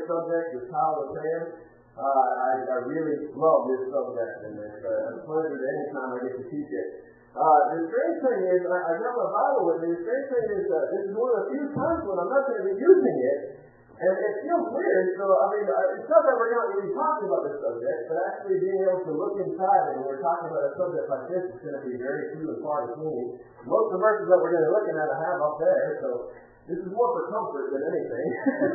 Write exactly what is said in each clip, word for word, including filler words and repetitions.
subject, as Kyle was saying. Uh, I, I really love this subject, and it's uh, a pleasure that anytime I get to teach it. Uh, the strange thing is, I, I got my Bible with me. The strange thing is, uh, this is one of the few times when I'm not going to be using it, and it feels weird. So, I mean, it's not that we're not really talking about this subject, but actually being able to look inside, and when we're talking about a subject like this, it's going to be very few and far between. Most of the verses that we're going to be looking at I have up there, so this is more for comfort than anything.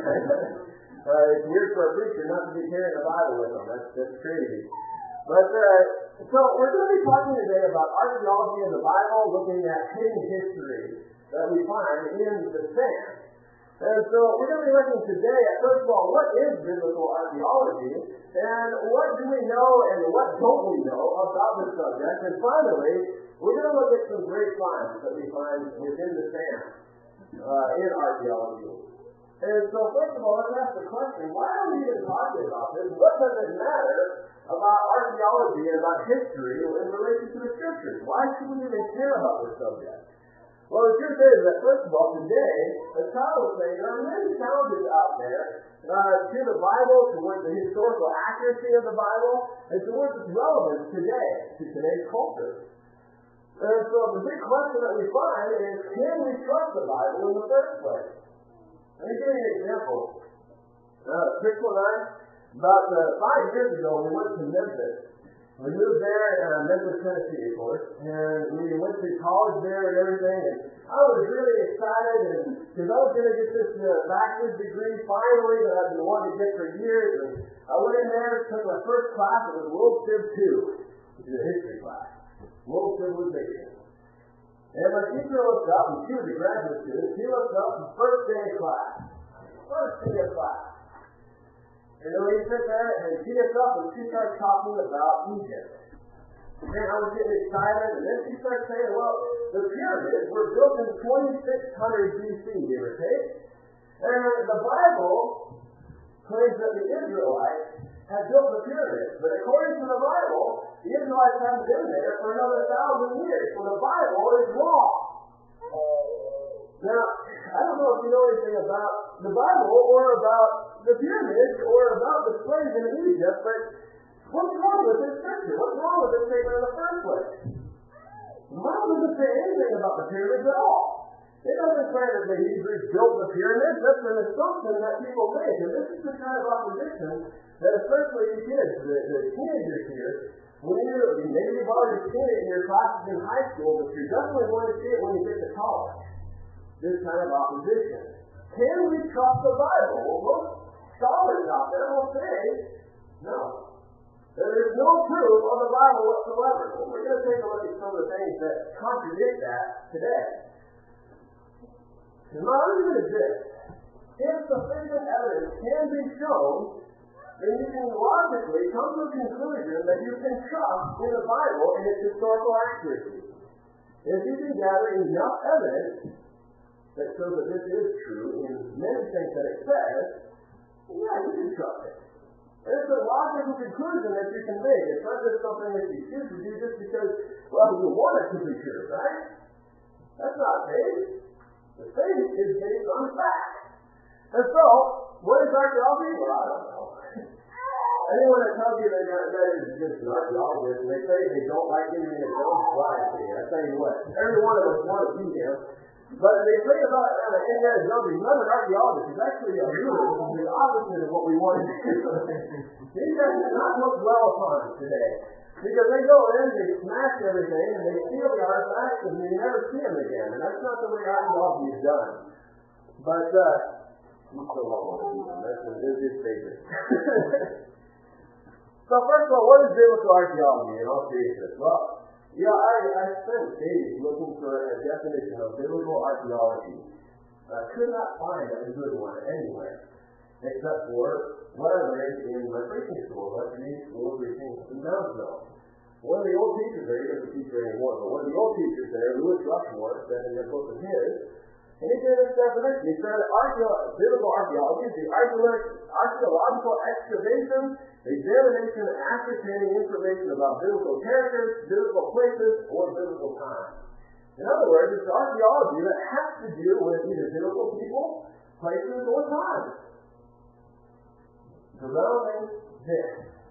uh, it's weird for a preacher not to be carrying a Bible with them. That's, that's crazy. But, uh, so we're going to be talking today about archaeology in the Bible, looking at hidden history that we find in the sand. And so we're going to be looking today at, first of all, what is biblical archaeology, and what do we know and what don't we know about this subject, and finally, we're going to look at some great finds that we find within the sand uh, in archaeology. And so first of all, let's ask the question, why are we even talking about this? What does it matter about archaeology and about history in relation to the Scriptures? Why should we even care about this subject? Well, the truth is that, first of all, today, as Kyle was saying, there are many challenges out there uh, to the Bible, towards the historical accuracy of the Bible, and towards its relevance today, to today's culture. And so the big question that we find is, can we trust the Bible in the first place? Let me give you an example. Uh, quick one, about uh, five years ago, we went to Memphis. We moved there in uh, Memphis, Tennessee, of course, and we went to college there and everything, and I was really excited, and because I was going to get this uh, bachelor's degree finally that I've been wanting to get for years, and I went in there, took my first class, it was World Civ two, which is a history class, World Civilization. And my teacher looked up, and she was a graduate student, she looked up, the first day of class, first day of class. And then we sit there, and she gets up, and she starts talking about Egypt. And I was getting excited, and then she starts saying, well, the pyramids were built in twenty-six hundred B C, give or take. And the Bible claims that the Israelites had built the pyramids. But according to the Bible, the Israelites haven't been there for another thousand years. So the Bible is wrong. Now, I don't know if you know anything about the Bible or about the pyramids or about the slaves in Egypt, but what's wrong with this scripture? What's wrong with this statement in the first place? The Bible doesn't say anything about the pyramids at all. It doesn't say that the Hebrews built the pyramids. That's an assumption that people make, and this is the kind of opposition that especially the kids, the, the teenagers here, when you, maybe you've already seen it in your classes in high school, but you're definitely going to see it when you get to college. This kind of opposition. Can we trust the Bible? Well, most scholars out there will say, no. There is no proof of the Bible whatsoever. Well, we're going to take a look at some of the things that contradict that today. And my argument is this. If sufficient evidence can be shown, then you can logically come to a conclusion that you can trust in the Bible and its historical accuracy. If you can gather enough evidence that shows that this is true in many things that it says, yeah, you can trust it. And it's a logical conclusion that you can make. It's not just something that you choose to do just because, well, you want it to be true, right? That's not faith. The faith is based on fact. And so, what is archaeology? Well, I don't know. Anyone that tells you that, that is just an archaeologist, and they say they don't like Indiana Jones, lying to you. I tell you what, every one of us want to be him. But they say about uh, Indiana Jones, he's not an archaeologist. He's actually a hero, which is the opposite of what we want to do. These guys do not look well upon us today. Because they go in, they smash everything, and they steal the artifacts, and you never see them again. And that's not the way archaeology is done. But, uh, he's so long to do them. That's his favorite. So first of all, what is biblical archaeology in all seriousness? Well, you know, I, I spent days looking for a definition of biblical archaeology. I could not find a good one anywhere, except for what I learned in my preaching school, my preaching school preaching in Brownsville. One of the old teachers there, he doesn't teach there anymore, but one of the old teachers there, Lewis Rushmore, said in a book of his, and he gave this definition. He said, Archeo- biblical archaeology is the archaeological excavation, examination, and ascertaining information about biblical characters, biblical places, or biblical times. In other words, it's archaeology that has to do with either biblical people, places, or times. surrounding this.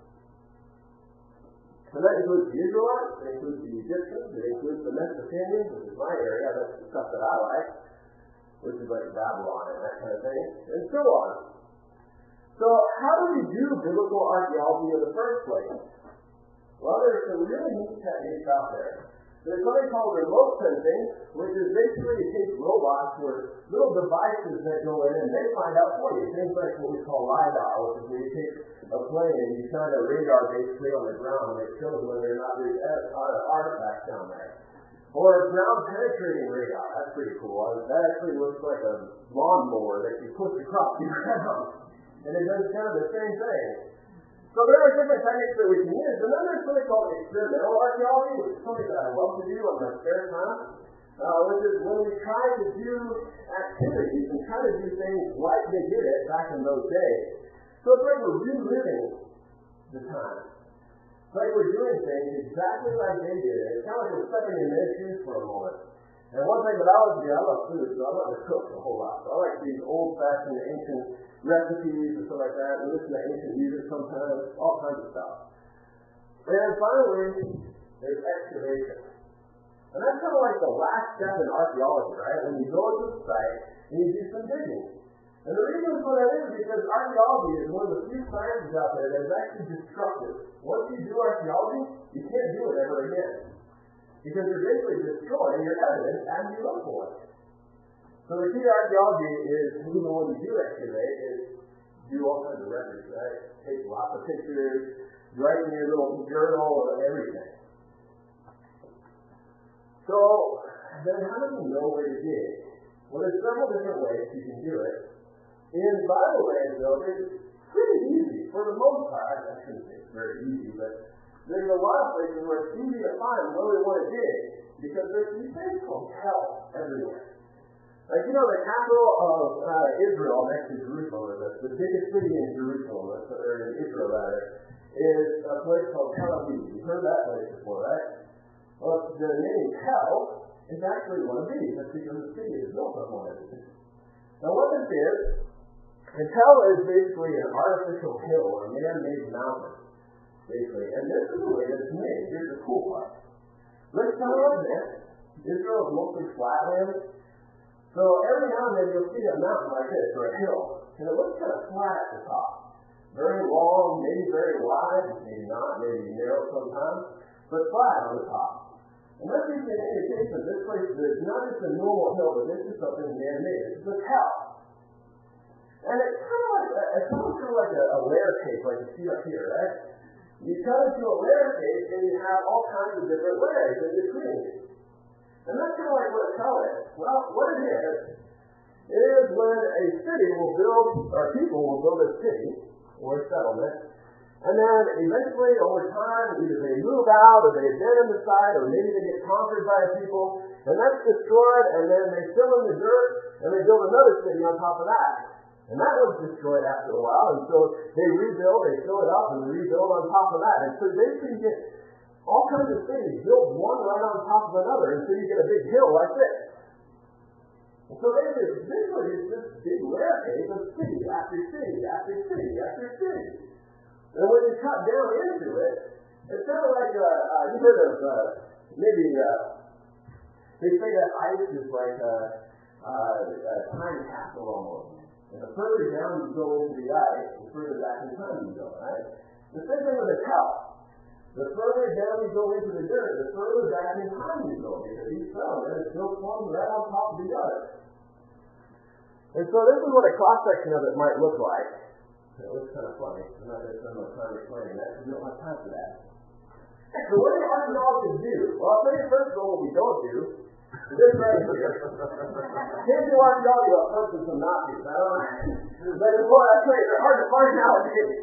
And that includes the Israelites, it includes the Egyptians, it includes the Mesopotamians, which is my area, that's the stuff that I like, which is like Babylon and that kind of thing, and so on. So how do we do biblical archaeology in the first place? Well, there's some really neat techniques out there. There's something called remote sensing, which is basically it takes robots or little devices that go in and they find out for you. Things like what we call LiDAR, which is when you take a plane and you shine a radar basically on the ground and it shows whether or not there's artifacts down there. Or ground penetrating radar, that's pretty cool. That actually looks like a lawnmower that you push across the ground. And it does kind of the same thing. So there are different techniques that we can use. And then there's something called experimental archaeology, which is something that I love to do on my spare time, uh, which is when we try to do activities and try to do things like they did it back in those days. So it's like we're reliving the time. It's like we're doing things exactly like they did it. It's kind of like we're stepping in their shoes for a moment. And one thing that I like to do, I love food, so I love to cook a whole lot. So I like these old-fashioned ancient recipes and stuff like that. We listen to ancient music sometimes, all kinds of stuff. And finally, there's excavation. And that's kind of like the last step in archaeology, right? When you go to the site and you do some digging. And the reason for that is because archaeology is one of the few sciences out there that is actually destructive. Once you do archaeology, you can't do it ever again. Because you're basically destroying your evidence as you look for it. So the key to archaeology is, even when you do excavate, is do all kinds of records, right? Take lots of pictures, write in your little journal, and everything. So, then how do we know where to dig? Well, there's several different ways you can do it. In Bible land, though, it's pretty easy. For the most part, I shouldn't say it's very easy, but there's a lot of places where it's easy to find where we want to dig, because there's these things called hell everywhere. Like, you know, the capital of uh, Israel, next to Jerusalem, the, the biggest city in Jerusalem, or in Israel rather, is a place called Tel Aviv. You've heard that place before, right? Well, the name Tel is actually one of these. That's because the city is built on one of these. Now, what this is, the Tel is basically an artificial hill, or a man-made mountain. Basically. And this is the way that it's made. Here's the cool part. Let's start on this. Israel is mostly flatland. So every now and then you'll see a mountain like this, or a hill. And it looks kind of flat at the top. Very long, maybe very wide, maybe not, maybe narrow sometimes, but flat on the top. And that's just an indication that this place is not just a normal hill, but this is something man-made. It's a Tel. And it's kind of like a, it's almost kind of like a, a layer cake, like you see up here, right? You cut into a layer cake, and you have all kinds of different layers in between. And that's kind of like what a Tel is. Well, what it is, is when a city will build, or people will build a city, or a settlement, and then eventually, over time, either they move out, or they abandon the site, or maybe they get conquered by people, and that's destroyed, and then they fill in the dirt, and they build another city on top of that. And that was destroyed after a while, and so they rebuild, they fill it up, and rebuild on top of that. And so basically you get all kinds of cities built one right on top of another, and so you get a big hill like this. And so basically, visually, it's this big layer cake of city after city after city after city. And when you cut down into it, it's kind of like, uh, uh, you heard of, uh, maybe, uh, they say that ice is like a, uh, a time capsule almost. And the further down you go into the ice, the further back in time you go, right? The same thing with a Tel. The further down you go into the dirt, the further back in time you go, because each settlement is built one right on top of the other. And so this is what a cross-section of it might look like. It looks kind of funny. I'm not going to spend much time explaining that, because we don't have time for that. So what do archaeologists do? Well, I'll tell you first of all what we don't do. This right here. Here's the archaeology about persons and Nazis. I don't know. But boy, I tell you, they're hard to find nowadays.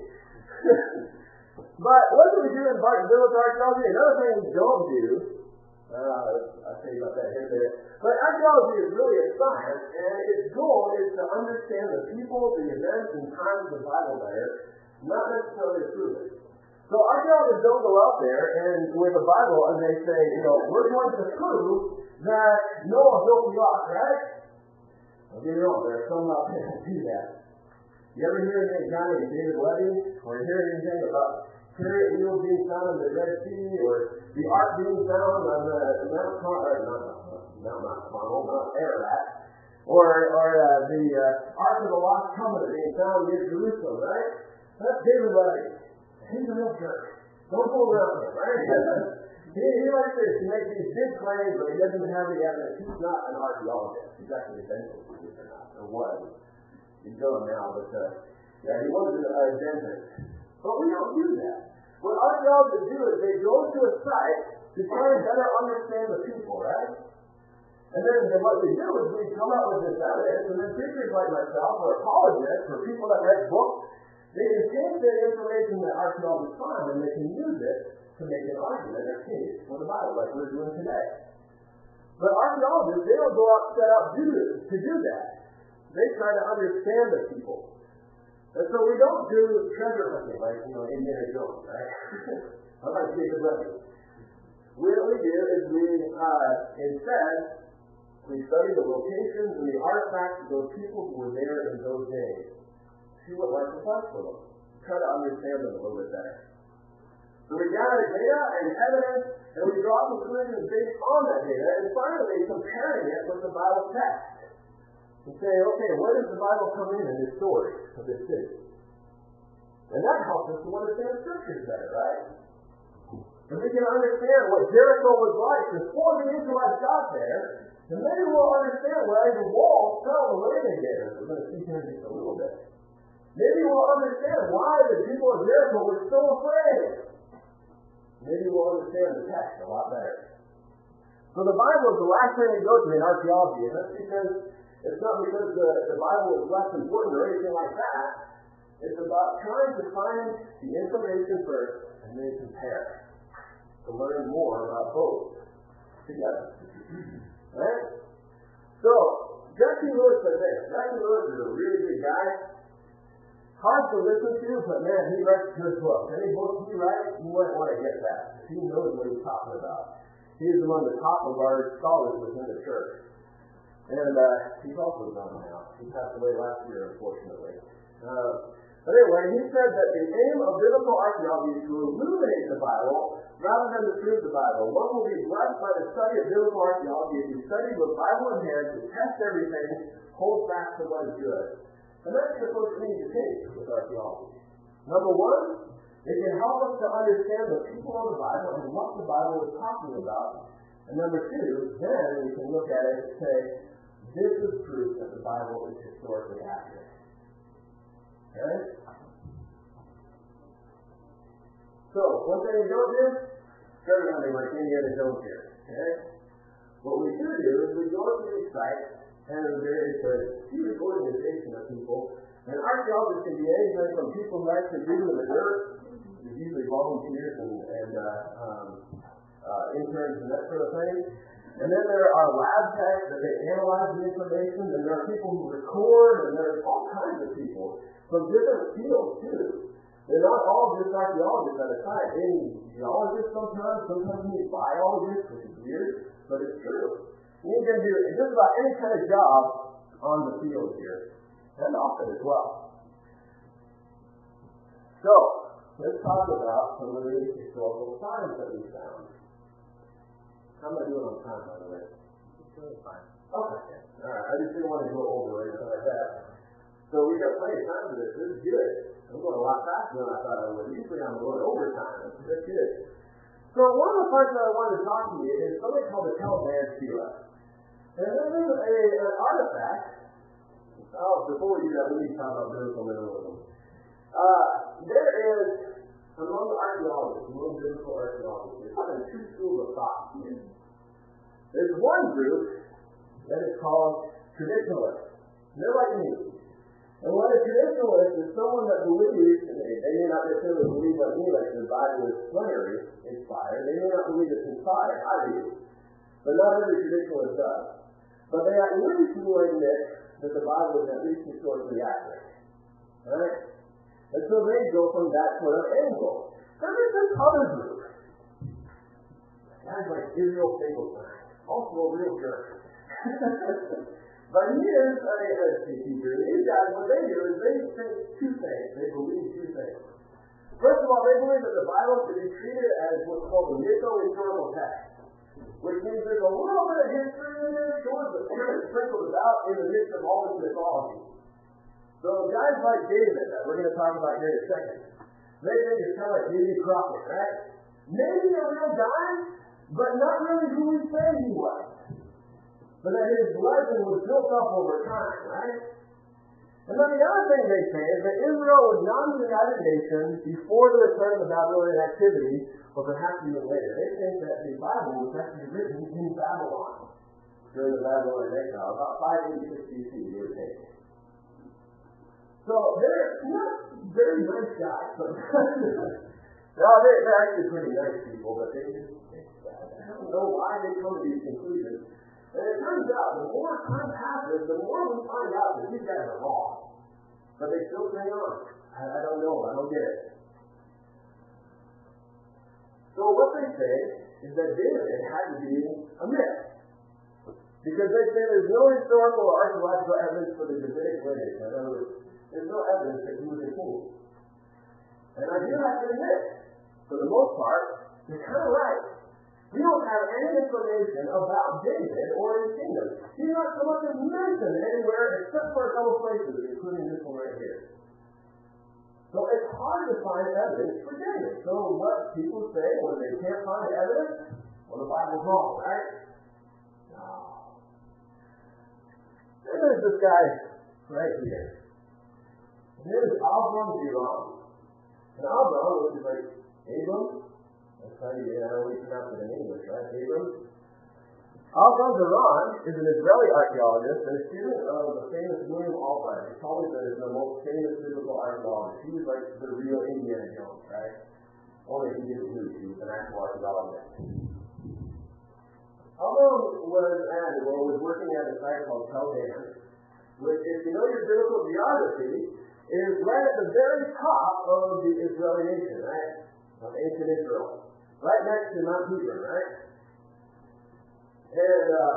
But what do we do in biblical archaeology? Another thing we don't do, uh, I'll tell you about that here in a minute. But archaeology is really a science, and its goal is to understand the people, the events, and times of the Bible better, not necessarily to prove it. So archaeologists don't go out there and with a Bible and they say, you know, we're going to prove that Noah built the ark, right? Don't get me wrong, there are some out there that do that. You ever hear anything down in David Levy? Or hear anything about chariot wheels being found in the Red Sea? Or the ark being found on the Mount Carmel, or not Mount Mount Carmel, Mount Ararat? Or, or uh, the uh, Ark of the Lost Covenant being found near Jerusalem, right? That's David Levy. He's a real jerk. Don't go around him, right? he, he likes to make these big claims, but he doesn't have the evidence. He's not an archaeologist. He's actually a dentist, believe it or not, or was. He's gone now, but uh, yeah, he was a uh, dentist. But we don't do that. What archaeologists do is they go to a site to try and better understand the people, right? And then, then what we do is we come up with this evidence, and then preachers like myself, or apologists, or people that read books, they can take the information that archaeologists find, and they can use it to make an argument or case for the Bible, like we're doing today. But archaeologists, they don't go out set out to do, to do that. They try to understand the people. And so we don't do treasure hunting like, you know, Indiana Jones, right? I like David Levy. What we do is we, uh, instead, we study the locations and the artifacts of those people who were there in those days. See what life was like for them. Try to understand them a little bit better. So we gather data and evidence, and we draw conclusions based on that data, and finally comparing it with the Bible text. And say, okay, where does the Bible come in in this story of this city? And that helps us to understand Scriptures better, right? If we can understand what Jericho was like before the Israelites got there, then maybe we'll understand why the walls fell the way they did. We're going to see here in just a little bit. Maybe we'll understand why the people of Jericho were so afraid. Maybe we'll understand the text a lot better. So the Bible is the last thing we go to in archaeology, and that's because it's not because the, the Bible is less important or anything like that. It's about trying to find the information first and then compare to learn more about both together. Right? So, Jesse Lewis said this. Jesse Lewis is a really good guy. Hard to listen to, but man, he writes good books. Any books he writes, you might want to get that. He knows what he's talking about. He is among the top of our scholars within the church. And uh, he's also gone now. He passed away last year, unfortunately. Uh, but anyway, he said that the aim of biblical archaeology is to illuminate the Bible rather than to prove the Bible. One will be blessed by the study of biblical archaeology if you study with Bible in hand to test everything, hold fast to what is good. And that's the approach we need to take with archaeology. Number one, it can help us to understand the people of the Bible and what the Bible is talking about. And number two, then we can look at it and say, this is proof that the Bible is historically accurate. Okay? So, one thing we don't do, treasure hunting like Indiana Jones here. Okay? What we do do is we go to these sites, and there is a huge organization of people, and archaeologists can be anything from people who actually dig in the dirt, usually volunteers and, and uh, um, uh, interns and that sort of thing. And then there are lab techs that they analyze the information, and there are people who record, and there's all kinds of people from different fields, too. They're not all just archaeologists at a time. They need geologists sometimes, sometimes you need biologists, which is weird, but it's true. You can do just about any kind of job on the field here, and often as well. So, let's talk about some of the historical signs that we found. How am I doing on time, by the way? It's really fine. Okay. All right. I just didn't want to go over or anything like that. So we got plenty of time for this. This is good. I'm going a lot faster than I thought I would. Usually I'm going overtime. That's good. So one of the parts that I wanted to talk to you is something called the Taliban Stela. And this is a, an artifact. Oh, before we do that, we need to talk about biblical minimalism. Uh, there is, among archaeologists, among biblical archaeologists, there's kind of two schools of thought here. There's one group that is called traditionalists. They're like me. And what a traditionalist is someone that believes, and they, they may not necessarily believe like me, like the Bible is plenary inspired. They may not believe it's inspired. I do. But not every traditionalist does. But they at least will admit that the Bible is at least historically accurate. Right? And so they go from that sort of angle. Then there's this other group. Guys like Israel Finkelstein, also a real jerk. But here's a, a Hebrew. These guys, what they do is they think two things. They believe two things. First of all, they believe that the Bible should be treated as what's called a mytho-historical text, which means there's a little bit of history in there, sure, but sprinkled about in the midst of all this mythology. So guys like David, that we're going to talk about here in a second, they think it's kind of like Davy Crockett, right? Maybe a real guy, but not really who we say he was. But that his legend was built up over time, right? And then the other thing they say is that Israel was not a united nation before the return of the Babylonian activity, or perhaps even later. They think that the Bible was actually written in Babylon during the Babylonian exile, about five eighty-six B C, give or take. So they're not very nice guys. no, they're, they're actually pretty nice people, but they just, I don't know why they come to these conclusions. And it turns out, the more time passes, the more we find out that these guys are wrong. But they still hang on. I, I don't know. I don't get it. So what they say is that David had to be a myth. Because they say there's no historical or archaeological evidence for the Davidic lineage. In other words, there's no evidence that he was a king. And I do have to admit, for the most part, they're kind of right. We don't have any information about David or his kingdom. He's not so much as mentioned anywhere except for a couple places, including this one right here. So it's hard to find evidence for David. So what people say when they can't find evidence? Well, the Bible's wrong, right? No. Then there's this guy right here. His name is Avram Ziram. And Avram, which is like Abram, that's how you get, I don't know how you pronounce it in English, right? Abram. Avram Ziram is an Israeli archaeologist and a student of the famous William Albright. He's probably the, the most famous biblical archaeologist. He was like the real Indiana Jones, right? Only he didn't lose. He was an actual archaeologist. Avram was at, or was working at a site called Tel Dan, which, if you know your biblical geography, is right at the very top of the Israeli nation, right? Of ancient Israel. Right next to Mount Hebron, right? And uh,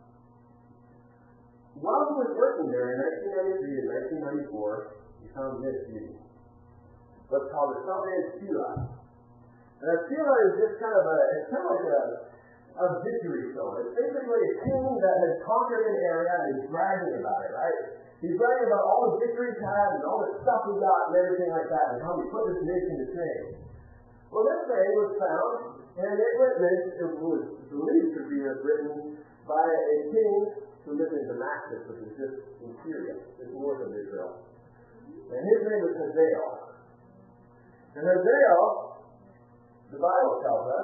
while he was working there in nineteen ninety-three and nineteen ninety-four, he found this beauty. What's called the Tel Dan Stela. And a stela is just kind of a, it's kind of like a, a victory stone. It's basically a king that has conquered an area and is bragging about it, right? He's bragging about all the victories he had and all the stuff he got and everything like that and how he put this nation to shame. Well, this thing was found, and it was, it was believed to be written by a king who lived in Damascus, which is just in Syria, just north of Israel. And his name was Hazael. And Hazael, the Bible tells us,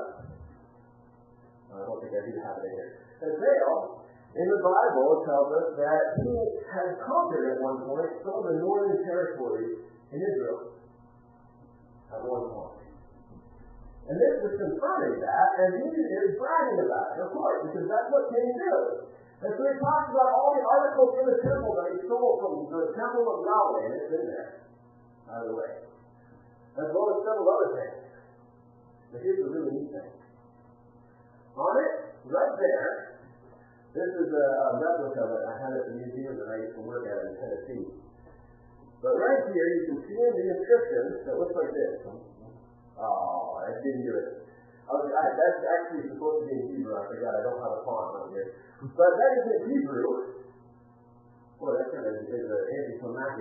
I don't think I do have it in here. Hazael, in the Bible, tells us that he had conquered at one point some of the northern territories in Israel at one point. And this is confirming that, and he is bragging about it, of course, because that's what kings do. And so he talks about all the articles in the temple that he stole from the temple of Yahweh, and it's in there, by the way. As well as several other things. But here's the really neat thing. On it, right there, this is a, a replica that I had at the museum that I used to work at in Tennessee. But right here, you can see in the inscription that looks like this. Oh, I didn't do it. I was, I, that's actually supposed to be in Hebrew. I forgot. I don't have a font on here. But that is in Hebrew. Boy, that kind of is an anticlimactic.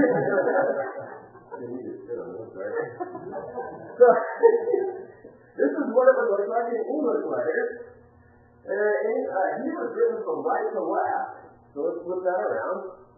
I didn't need to sit on this, right? So, this is what it would look like in English letters. Uh, in, uh, Hebrew is written from right to left. So let's flip that around.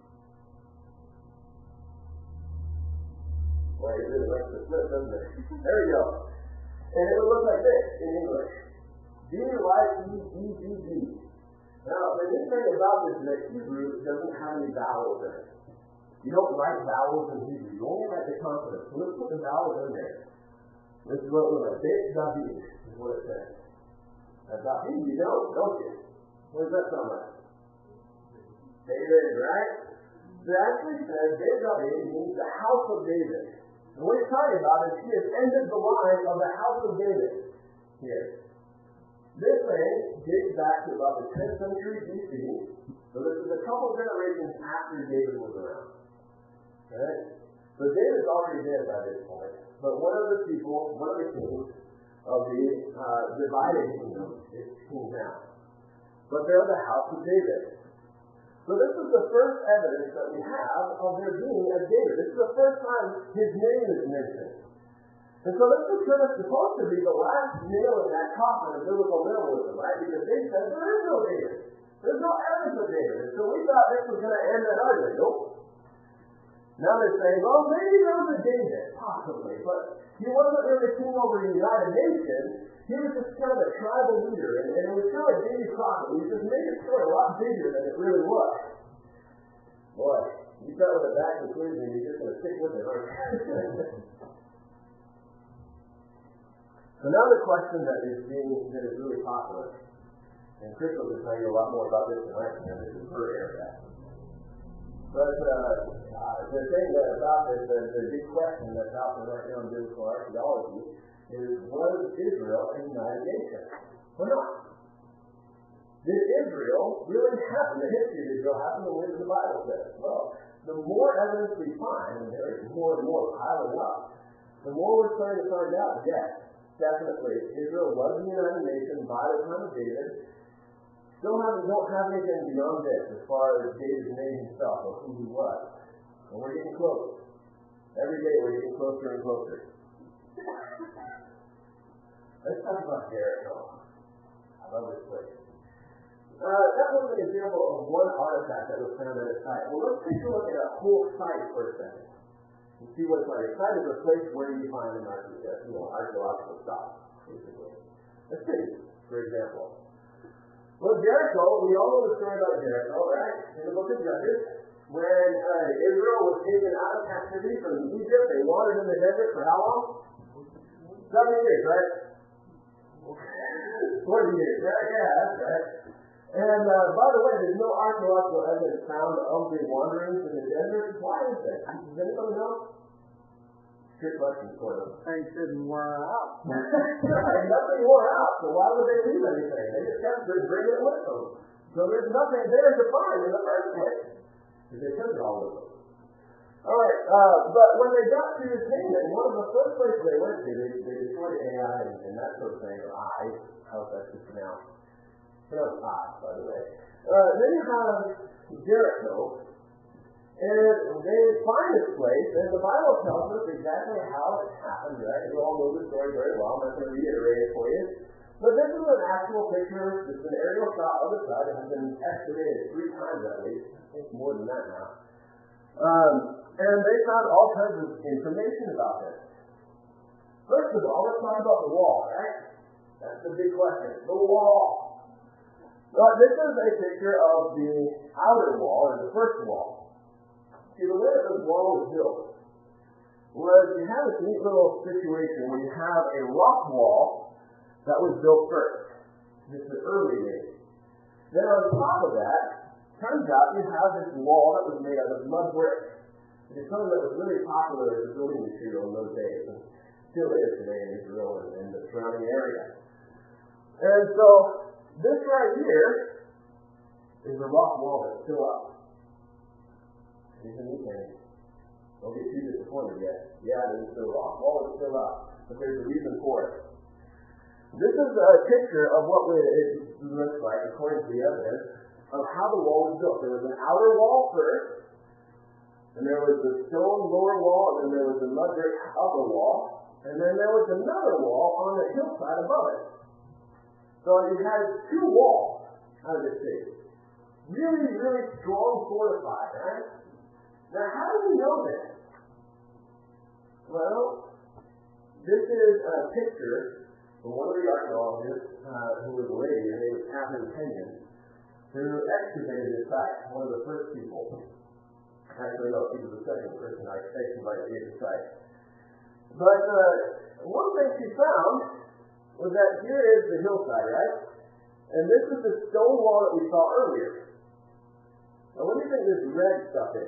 Well, it really likes to flip, doesn't it? There we go. And it would look like this in English. D Y E E D D. Now, the neat thing about this is that Hebrew doesn't have any vowels in it. You don't write vowels in Hebrew. You only write the consonants. So let's put the vowels in there. This is what it looks like. Bet David is what it says. Now, David, you know, don't you? What does that sound like? David, right? It actually says Bet David means the house of David. And what he's talking about is he has ended the line of the house of David here. This thing dates back to about the tenth century B C, So this is a couple generations after David was around. Right? So David's already dead by this point. But one of the people, one of the kings of the uh, divided kingdom is King Now. But they're the house of David. So this is the first evidence that we have of there being a David. This is the first time his name is mentioned. And so this is kind of supposed to be the last nail in that coffin of biblical liberalism, right? Because they said there is no David. There's no evidence of David. And so we thought this was going to end at our day. Nope. Now they're saying, well, maybe there was a David, possibly, but he wasn't really king over the United Nations. He was just kind of a tribal leader, and, and it was kind of like Davy Crockett. He just made it story a lot bigger than it really was. Boy, you start with a bad conclusion, you're just going to stick with it, aren't you? So now the question that is being that is really popular, and Crystal can tell you a lot more about this than I can. This is her area. But uh, uh, the thing that about this, the, the big question that's out there right now in biblical archaeology is, was Israel a united nation or not? Did Israel really happen? The history of Israel happened the way that the Bible says. Well, the more evidence we find, and there is more and more piling up, the more we're starting to find out, yes, definitely, Israel was a united nation by the time of David. Still have, don't have anything beyond this as far as David's name himself or who he was. And we're getting close. Every day we're getting closer and closer. Let's talk about Jericho. I love this place. Uh, that was an example of one artifact that was found at a site. Well, let's take a look at a whole site for a second. And see what it's like. A site is a place where you find an archaeological, you know, archaeological stuff, basically. A city, for example. Well, Jericho, we all know the story about Jericho, right? In the book of Judges, when uh, Israel was taken out of captivity from Egypt, they wandered in the desert for how long? Seven years, right? Forty years, right? Yeah, that's right. And uh, by the way, there's no archaeological evidence found of the wanderings in the desert. Why is that? Does anybody know? Good question for them. Things didn't wear out. Nothing wore out, so why would they leave anything? They just kept bringing it with them. So there's nothing there to find in the first place. Because they took it all with them. All right, uh, but when they got to Canaan, one of the first places they went to, they, they destroyed Ai and, and that sort of thing, or I, how's that to pronounce? Pronounced I, by the way. Uh, then you have Jericho. And they find this place, and the Bible tells us exactly how it happened, right? You all know the story very well. I'm not going to reiterate it for you. But this is an actual picture. This is an aerial shot of the site. It has been excavated three times at least. I think more than that now. Um, and they found all kinds of information about this. First of all, let's talk about the wall, right? That's the big question. The wall. Well, this is a picture of the outer wall and the first wall. See, the way that this wall was built was you have this neat little situation where you have a rock wall that was built first. This is the early days. Then on top of that, turns out you have this wall that was made out of mud brick. It's something that was really popular as a building material in those days, and still is today in Israel and in the surrounding area. And so, this right here is the rock wall that's still up. Isn't it? Don't get too disappointed yet. Yeah, it is still rock wall is still up, but there's a reason for it. This is a picture of what it looks like, according to the evidence, of how the wall was built. There was an outer wall first, and there was the stone lower wall, and then there was a mud brick upper wall, and then there was another wall on the hillside above it. So you had two walls out of this thing. Really, really strong fortified, right? Now, how do we know this? Well, this is a picture from one of the archaeologists, uh, who was a lady, her name was Catherine Kenyon, who excavated this site, one of the first people. Actually, no, she was the second person I excavated this site. But uh, one thing she found was that here is the hillside, right? And this is the stone wall that we saw earlier. Now, what do you think this red stuff is?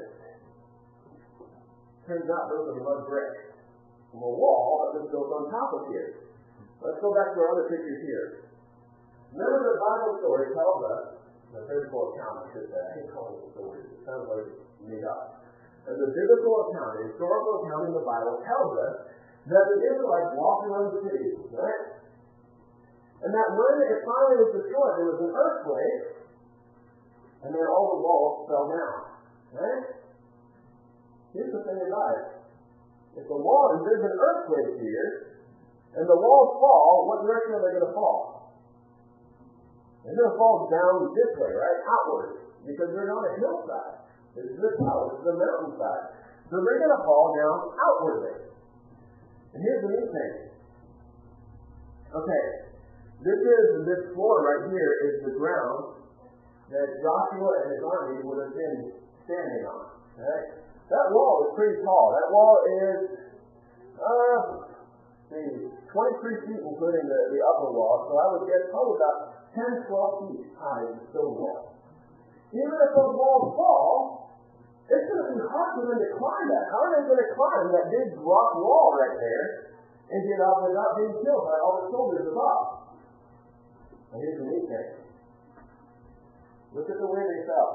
Turns out those are mud bricks from a wall that was built on top of here. Let's go back to our other pictures here. Remember the Bible story tells us the biblical account, I should say. I hate calling it stories. It sounds like made up. And the biblical account, the historical account in the Bible tells us that the Israelites walked around the city, right? And that when it finally was destroyed, there was an earthquake, and then all the walls fell down, right? Here's the thing about it. If the walls, there's an earthquake here, and the walls fall, what direction are they going to fall? They're going to fall down this way, right? Outward. Because they're on a hillside. This is a tower. This is a mountainside. So they're going to fall down outwardly. And here's the neat thing. Okay. This is, this floor right here is the ground that Joshua and his army would have been standing on. Right? That wall is pretty tall. That wall is, uh, see, twenty-three feet including the, the upper wall. So I would guess probably about ten, twelve feet high in the stone wall. Even if those walls fall, it's going to be hard for them to climb that. How are they going to climb that big rock wall right there and get up without being killed by all the soldiers above? And here's the neat thing. Look at the way they fell.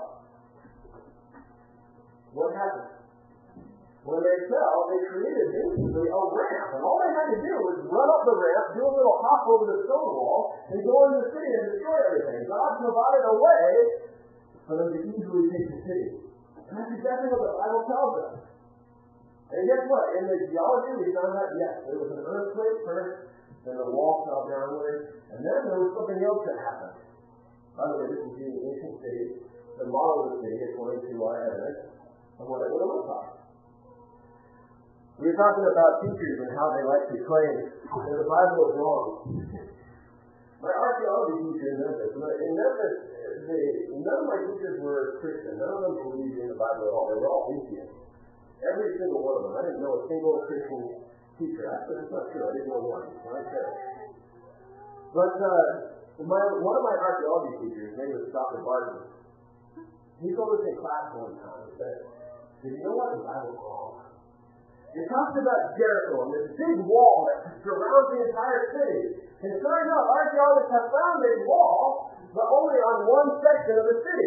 What happened? When they fell, they created basically a ramp. And all they had to do was run up the ramp, do a little hop over the stone wall, and go into the city and destroy everything. God provided a way for them to easily take the city. And that's exactly what the Bible tells us. And guess what? In the geology, we found out, yes, there was an earthquake first, then the wall fell downward, and then there was something else that happened. By the way, this is the ancient city, the model of the city, according to our evidence, of what it would have looked like. We were talking about teachers and how they like to claim that the Bible is wrong. My archaeology teacher in Memphis, in Memphis, they, none of my teachers were Christian. None of them believed in the Bible at all. They were all atheists. Every single one of them. I didn't know a single Christian teacher. Actually, that's not true. I didn't know one. Right there. But uh, my, one of my archaeology teachers, his name was Doctor Barton, he told us in class one time, he said, did you know what the Bible is wrong? It talks about Jericho and this big wall that surrounds the entire city. And sure enough, archaeologists have found a wall, but only on one section of the city.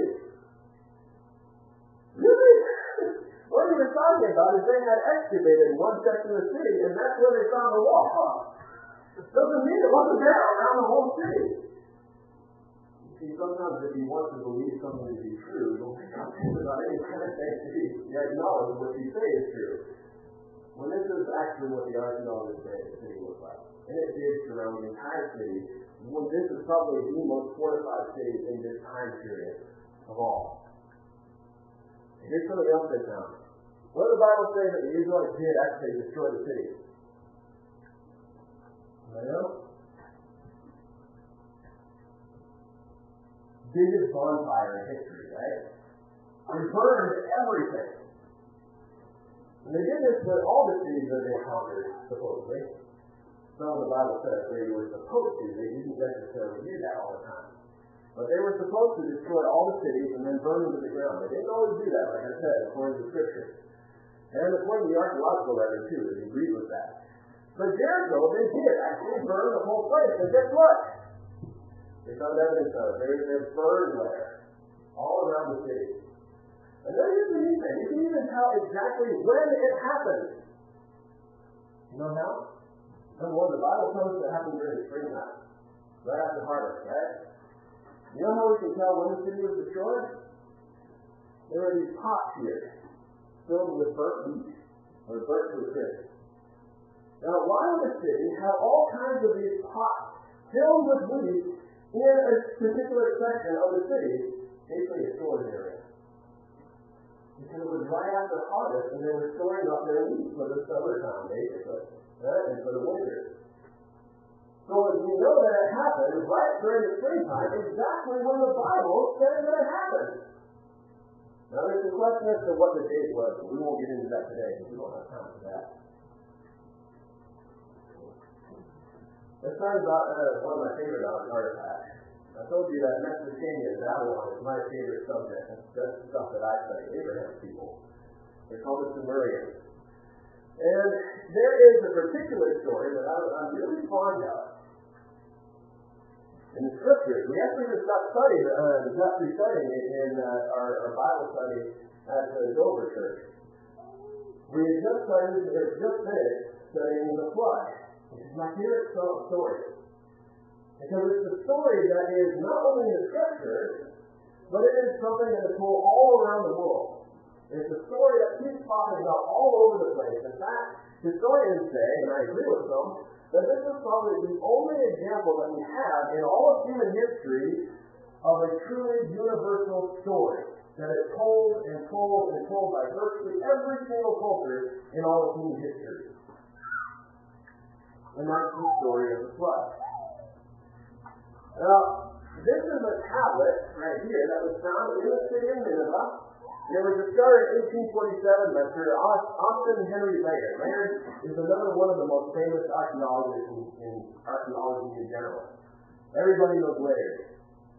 Really? What he was talking about is they had excavated one section of the city, and that's where they found the wall. Doesn't mean it wasn't there around the whole city. You see, sometimes if you want to believe something to be true, don't think about any kind of thing to be acknowledge what you say is true. When this is actually what the archaeologists say the city looked like. And it did surround the entire city. Well, this is probably the most fortified city in this time period of all. And here's something else they found. What does the Bible say that the Israelites did actually destroy the city? Anybody know? Biggest bonfire in history, right? They burned everything. And they did this with all the cities that they conquered, supposedly. Some of the Bible says they were supposed to. They didn't necessarily do that all the time. But they were supposed to destroy all the cities and then burn them to the ground. They didn't always do that, like I said, according to Scripture. And according to the archaeological record, too, they agreed with that. But Jericho, they did actually burn the whole place. And guess what? They found evidence of it. There's their burn there all around the city. And then here's the neat thing. You can even tell exactly when it happened. You know how? Number one, the Bible tells us it happened during the springtime. Right after harvest, right? You know how we can tell when the city was destroyed? There are these pots here, filled with burnt wheat, or burnt to a crisp. Now, why would the city have all kinds of these pots filled with wheat in a particular section of the city, basically a storage area? Because it was right after harvest, and they were storing up their wheat for the summertime, basically, right? And for the winter. So as we know that it happened right during the springtime, exactly when the Bible says that it happened. Now there's a question as to what the date was, but we won't get into that today because we don't have time for that. Let's talk about uh, one of my favorite artifacts. I told you that Mesopotamia and Babylon is my favorite subject. That's, that's the stuff that I study, Abraham's people. They're called the Sumerians. And there is a particular story that I, I'm really fond of. in the scriptures. We actually just got studied, uh, got through studying it in uh, our, our Bible study at the Dover Church. We had just studied, or just finished studying the flood, which is my favorite story. Because it's a story that is not only in the scriptures, but it is something that is told all around the world. It's a story that keeps popping up all over the place. In fact, historians say, and I agree with them, that this is probably the only example that we have in all of human history of a truly universal story that is told and told and told by virtually every single culture in all of human history. And that's the story of the flood. Now, this is a tablet right here that was found in the city of Nineveh. It was discovered in eighteen forty-seven by Sir Austin Henry Layard. Layard is another one of the most famous archaeologists in, in archaeology in general. Everybody knows Layard.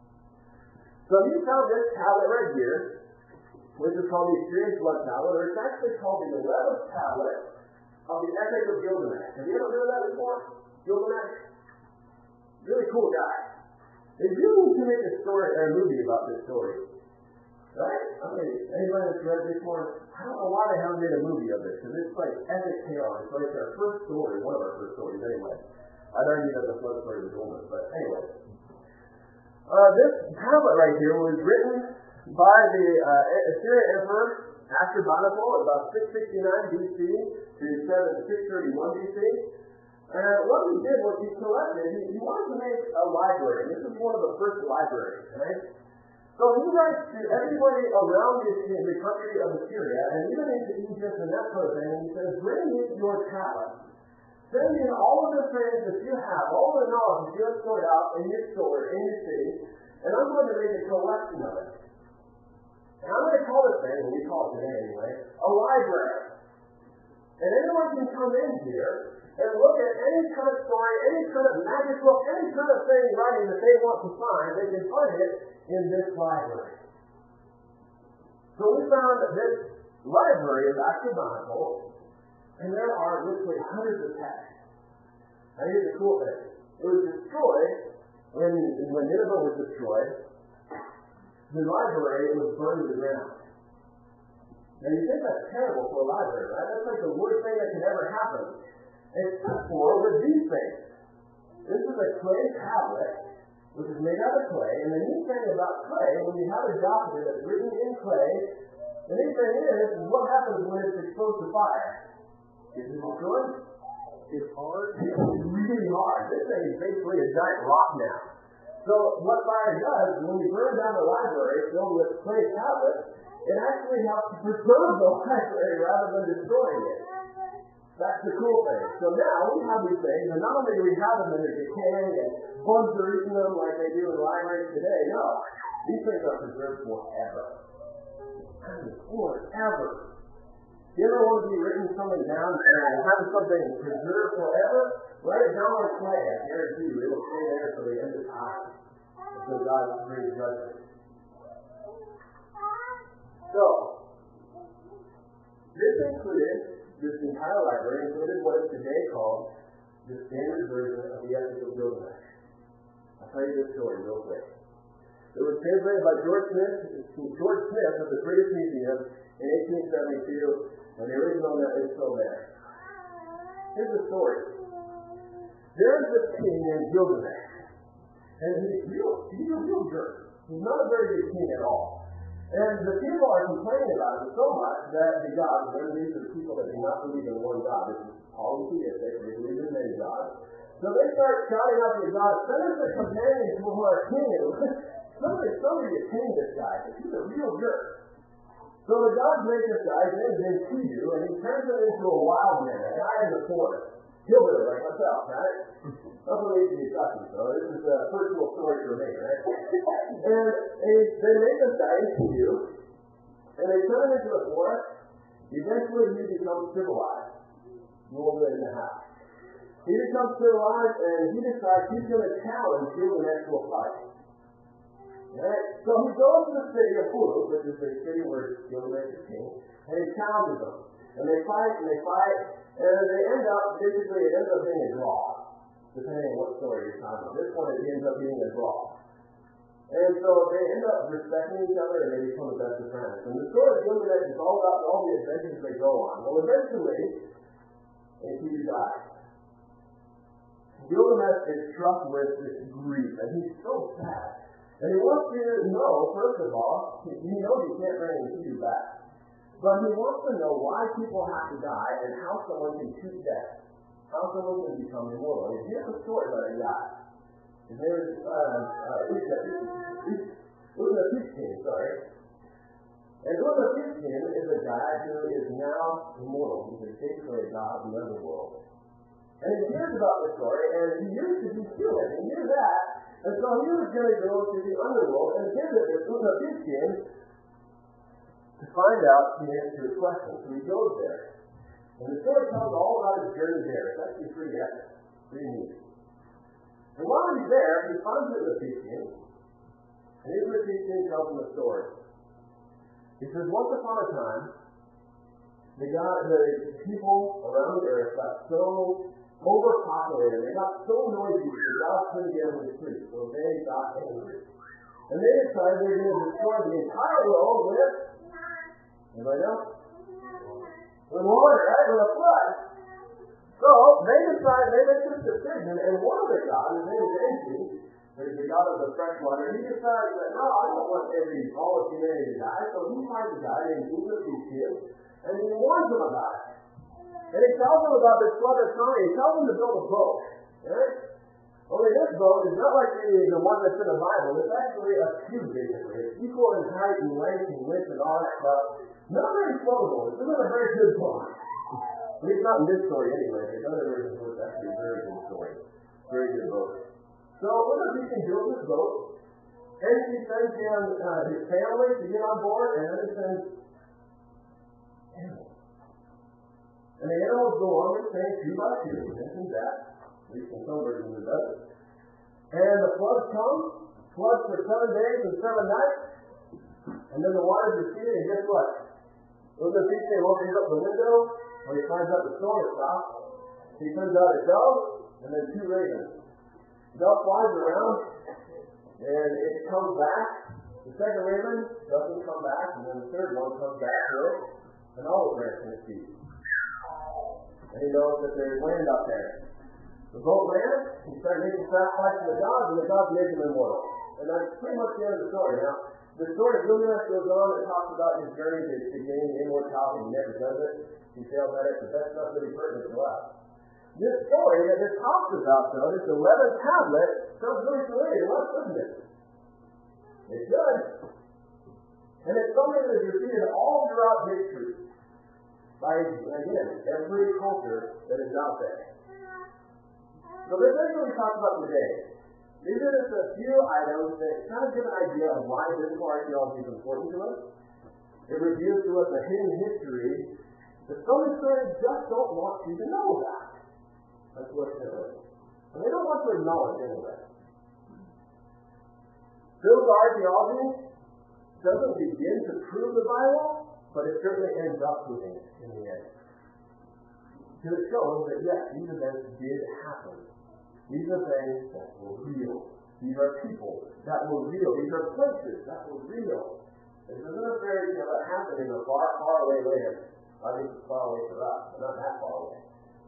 So he found this tablet right here, which is called the Assyrian Flood Tablet, or it's actually called the eleventh tablet of the Epic of Gilgamesh. Have you ever heard of that before? Gilgamesh? Really cool guy. They really need to make a story or a movie about this story. Right? I mean, anybody that's read this one, I don't know why they haven't made a movie of this, because it's like epic tale. It's like our first story, one of our first stories anyway. I'd argue that the flood story was older, but anyway. Uh, this tablet right here was written by the uh, Assyrian Emperor Ashurbanipal about six sixty-nine B C to six thirty-one B C. And what he did was he collected, he, he wanted to make a library. This is one of the first libraries, right? So he writes to everybody around the, the country of Assyria, and even into Egypt and that sort of thing, and he says, bring me your talent. Send in all of the things that you have, all the knowledge that you have stored out in your store, in your city, and I'm going to make a collection of it. And I'm going to call this thing, we call it today anyway, a library. And anyone can come in here and look at any kind of story, any kind of magic book, any kind of thing writing that they want to find, they can find it in this library. So we found that this library is actually valuable, and there are literally hundreds of texts. Now here's the cool thing. It was destroyed when, when Nineveh was destroyed. The library was burned to the ground. Now you think that's terrible for a library, right? That's like the worst thing that could ever happen. Except for with these things. This is a clay tablet, which is made out of clay, and the neat thing about clay, when you have a document that's written in clay, the neat thing is, is what happens when it's exposed to fire. Is it destroyed? It's hard. It's really hard. This thing is basically a giant rock now. So what fire does, when you burn down the library filled with clay tablets, it actually helps to preserve the library rather than destroying it. That's the cool thing. So now we have these things, and not only do we have them and they're decaying and bugs are eating them like they do in libraries today, no. These things are preserved forever. I mean, forever. You ever want to be written something down and have something preserved forever? Write it down on clay. I guarantee you, it'll stay there till the end of time. Until God brings judgment. So, this included, this entire library included what is today called the standard version of the Epic of Gilgamesh. I'll tell you this story real quick. It was translated by George Smith, George Smith of the British Museum in eighteen seventy-two, and the original is still there. Here's the story. There's this king named Gilgamesh, and he's real, he's a real jerk. He's not a very good king at all. And the people are complaining about it so much that the gods, and these are the people that do not believe in one God, this is polytheistic, they believe in many gods. So they start shouting out to the gods, send us a companion to our king, and somebody, somebody to tame this guy, because he's a real jerk. So the gods make this guy, his name is Enkidu, and he turns him into a wild man, a guy in the forest. Hillbilly, like myself, right? That's what they used to be talking, so this is a personal story for me, right? And they, they make this guy Enkidu, and they turn him into the forest. Eventually he becomes civilized. You will live in the house. He becomes civilized, and he decides he's going to challenge Gilgamesh to a fight. Right? So he goes to the city of Uruk, which is the city where Gilgamesh is king, and he challenges them. And they fight, and they fight, and they end up, basically, it ends up being a draw. depending on what story you're talking about. This one, it ends up being a draw. And so they end up respecting each other and they become the best of friends. And the story of Gilgamesh is all about all the adventures they go on. Well, eventually, he dies. Gilgamesh is struck with this grief, and he's so sad. And he wants you to know, first of all, he, he knows he can't bring the Enkidu back. But he wants to know why people have to die and how someone can cheat death. How someone can become immortal. And here's the story about a guy. His name is Utnapishtim, sorry. And Utnapishtim is a guy who is now immortal. He's a basically a god of the underworld. And he hears about this story, and he used to be human. He knew that. And so he was going to go to the underworld and visit this Utnapishtim to find out the answer to his question. So he goes there. And the story tells all about his journey there. It's actually pretty epic. Pretty neat. And while he's there, he finds Utnapishtim. And Utnapishtim tells him a story. He says, once upon a time, the, God, the people around the earth got so overpopulated, they got so noisy that God couldn't get them to sleep. So they got angry. And they decided they were going to destroy the entire world with, anybody know? With water, right? With a flood. So they decided, they made this decision, and one of the gods, his name is Enki, there's the god of the fresh water, he decided that, no, I don't want every, all of humanity to die, so he finds a guy named Utnapishtim, and he warns them about it. And he tells them about this flood that's coming. He tells them to build a boat. Right? Only this boat is not like the, the one that's in the Bible. It's actually a cube, basically. It's equal in height and length and width and all that stuff. Not very floatable. This isn't a very good boat. At least not in this story anyway. The other versions were actually a very good story. Very good boat. So what if he can build this boat? And he sends him, uh, his family to get on board, and then he sends animals. And the animals go on their thing two by two, and that, at least in some versions it does. And the floods come, floods for seven days and seven nights, and then the waters recede, and guess what? Utnapishtim opens up the window, when he finds out the storm is stopped, he sends out a dove, and then two ravens. The dove flies around, and it comes back. The second raven doesn't come back, and then the third one comes back to it, and all the rest in its feet. And he knows that there's land out there. The boat lands, he starts making sacrifice to the gods, and the gods make him immortal. And that's pretty much the end of the story. Now, the story of Gilgamesh goes on and talks about his journey to, to gain immortality. He never does it. He fails at it, but that's not really pertinent to us. This story that it talks about, though, this eleventh tablet, sounds really familiar to us, doesn't it? It does. And it's something that is repeated all throughout history. By, again, every culture that is out there. So this is what we talked about today. These are just a few items that kind of give an idea of why biblical archaeology is important to us. It reveals to us a hidden history that some historians just don't want you to know about. Unfortunately. And they don't want to acknowledge anyway. Biblical archaeology doesn't begin to prove the Bible, but it certainly ends up proving it in the end. Because it shows that, yes, these events did happen. These are things that were real. These are people that were real. These are places that were real. This isn't a fairy tale that happened in a far, far away land. I think it's far away for us, but not that far away.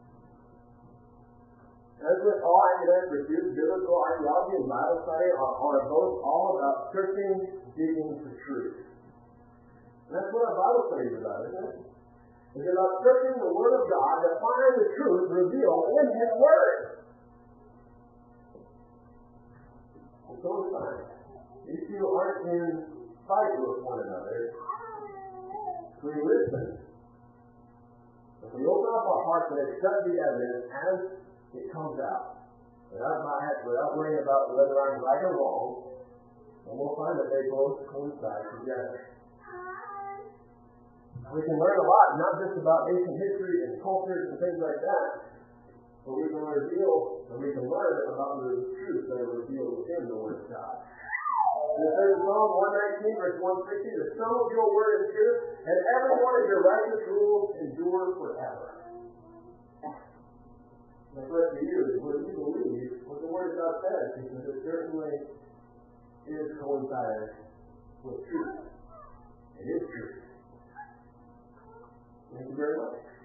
As with all academic pursuits, biblical archaeology and Bible study are, are both all about searching, digging for truth. That's what our Bible study is about, isn't it? It's about searching the Word of God to find the truth revealed in His Word. And so it's fine. These two aren't in fight with one another. We listen. If we open up our hearts and accept the evidence as it comes out, without, my, without worrying about whether I'm right or wrong, then we'll find that they both coincide together. We can learn a lot, not just about ancient history and cultures and things like that, but we can reveal and we can learn about the truths that are revealed within the Word of God. And it says in Psalm one nineteen, verse one sixty, the sum of your word is truth, and every one of your righteous rules endure forever. my question to you is, what do you believe what the Word of God says? Because it certainly is coinciding with truth. It is truth. Thank you very much.